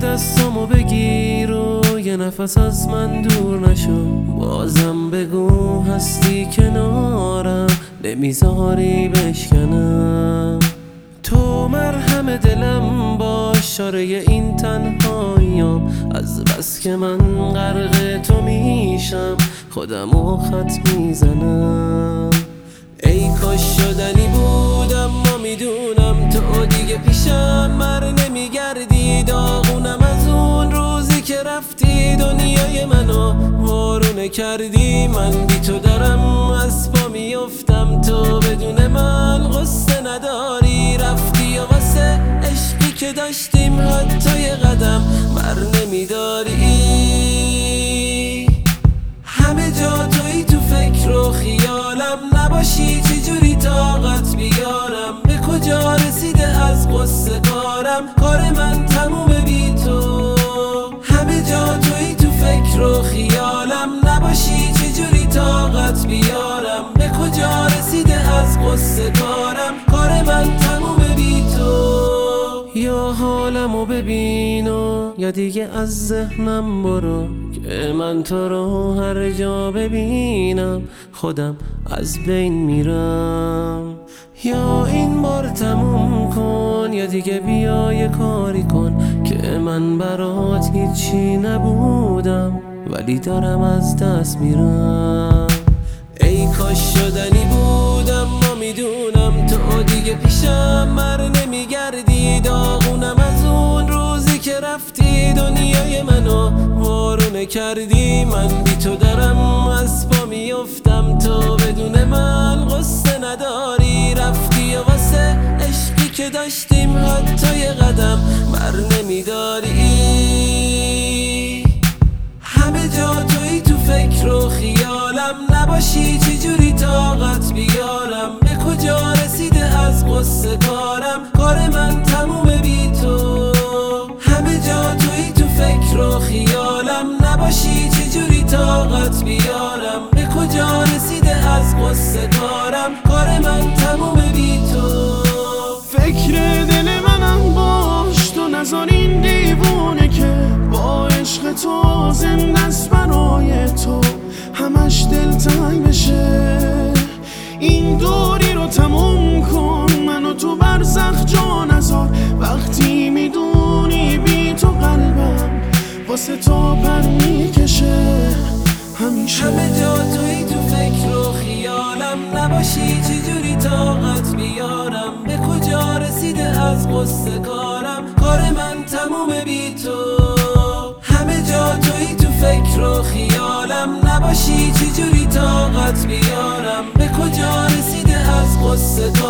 دستامو بگیر و یه نفس از من دور نشو. بازم بگو هستی کنارم، نمیذاری بشکنم. تو مرهم دلم باش، شاره این تنهاییام. از بس که من غرق تو میشم، خودمو خط میزنم. ای کاش شدنی بود اما میدونم تو دیگه پیشم مر نمیگردی. داغونم از اون روزی که رفتی، دنیای منو وارونه کردی. من بی تو دارم از پا میفتم، تو بدون من قصه نداری. رفتی و واسه عشقی که داشتیم حتی یه قدم بر نمیداری. همه جا توی تو فکر و خیالم، نباشی چجوری طاقت بیارم. به کجا رسیده از قصه کارم، کار من تمومه بی تو. همه جا توی تو فکر و خیالم، نباشی چجوری طاقت بیارم. به کجا رسیده از قصه کارم، کار من تمومه بی تو. یا حالمو ببین و یا دیگه از ذهنم برو، که من تو رو هر جا ببینم خودم از بین میرم. یا این بار تموم کن یا دیگه بیا یه کاری کن، که من برات هیچی نبودم ولی دارم از دست میرم. ای کاش شدنی بود اما میدونم تو دیگه پیشم مر نمیگردی. داغونم از اون روزی که رفتی، دنیای منو وارونه کردی. من بی تو دارم از پا میفتم، تو بدون من قصه نداری. رفتی و واسه عشقی که داشتیم حتی یه قدم بر نمیداری. همه جا توی تو فکر و خیالم، نباشی چجوری طاقت بیارم. به کجا رسیده از قصه کارم، کار من تمومه بی تو. همه جا توی تو فکر و خیالم، نباشی چجوری طاقت بیارم. به کجا رسیده از قصه کارم، کار من تمومه بی تو. فکر دل منم باش، تو نذار این دیوونه که با عشق تو زنده است برای تو همش دلتنگ بشه. این دوری رو تموم کن، منو تو برزخ جا نذار. وقتی میدونی بی تو قلبم واسه تو پر میکشه همیشه. همه جا توی تو فکر و خیالم، نباشی چجوری طاقت بیارم. به کجا رسیده از قصه کارم، کار من تمومه بی تو. همه جا توی تو فکر و خیالم، نباشی چجوری طاقت بیارم. به کجا رسیده از قصه